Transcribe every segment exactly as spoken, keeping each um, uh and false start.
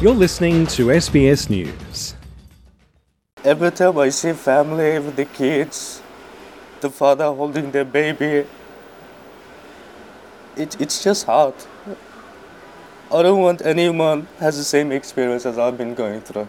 You're listening to S B S News. Every time I see family with the kids, the father holding their baby, it, it's just hard. I don't want anyone has the same experience as I've been going through.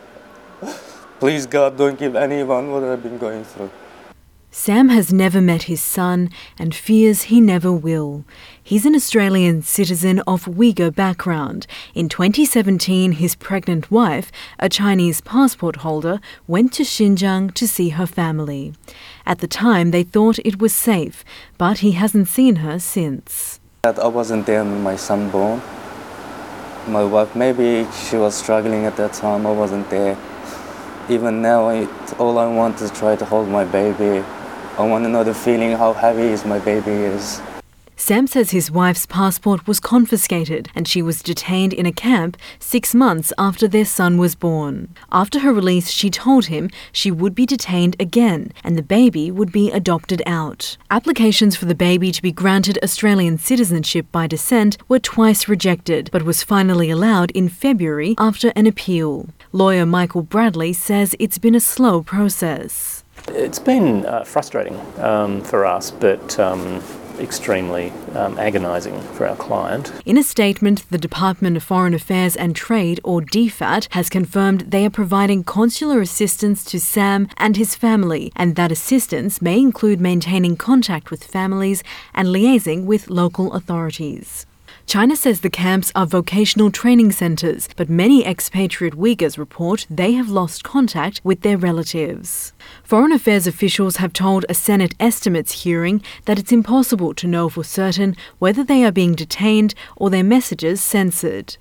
Please God, don't give anyone what I've been going through. Sam has never met his son and fears he never will. He's an Australian citizen of Uyghur background. In twenty seventeen, his pregnant wife, a Chinese passport holder, went to Xinjiang to see her family. At the time, they thought it was safe, but he hasn't seen her since. I wasn't there when my son born. My wife, maybe she was struggling at that time, I wasn't there. Even now, I, all I want is try to hold my baby. I want to know the feeling how heavy is my baby is. Sam says his wife's passport was confiscated and she was detained in a camp six months after their son was born. After her release, she told him she would be detained again and the baby would be adopted out. Applications for the baby to be granted Australian citizenship by descent were twice rejected, but was finally allowed in February after an appeal. Lawyer Michael Bradley says it's been a slow process. It's been uh, frustrating um, for us, but um, extremely um, agonising for our client. In a statement, the Department of Foreign Affairs and Trade, or D FAT, has confirmed they are providing consular assistance to Sam and his family, and that assistance may include maintaining contact with families and liaising with local authorities. China says the camps are vocational training centres, but many expatriate Uyghurs report they have lost contact with their relatives. Foreign Affairs officials have told a Senate estimates hearing that it's impossible to know for certain whether they are being detained or their messages censored.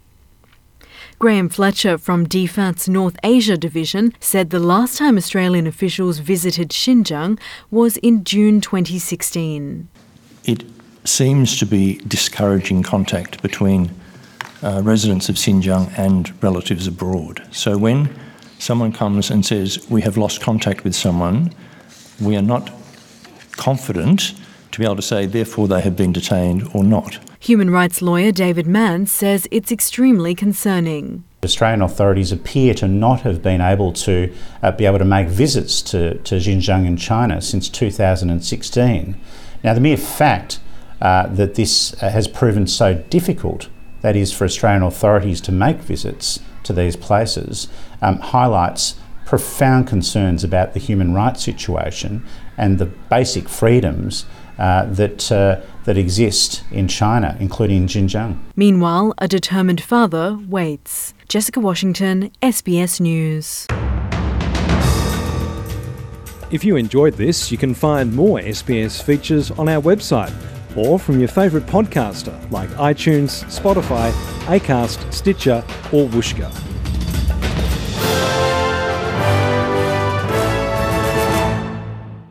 Graham Fletcher from D FAT's North Asia division said the last time Australian officials visited Xinjiang was in June twenty sixteen. It seems to be discouraging contact between uh, residents of Xinjiang and relatives abroad. So when someone comes and says, we have lost contact with someone, we are not confident to be able to say, therefore they have been detained or not. Human rights lawyer David Mann says it's extremely concerning. Australian authorities appear to not have been able to uh, be able to make visits to, to Xinjiang in China since two thousand sixteen. Now, the mere fact Uh, that this uh, has proven so difficult, that is for Australian authorities to make visits to these places, um, highlights profound concerns about the human rights situation and the basic freedoms uh, that, uh, that exist in China, including in Xinjiang. Meanwhile, a determined father waits. Jessica Washington, S B S News. If you enjoyed this, you can find more S B S features on our website or from your favourite podcaster like iTunes, Spotify, Acast, Stitcher or Whooshkaa.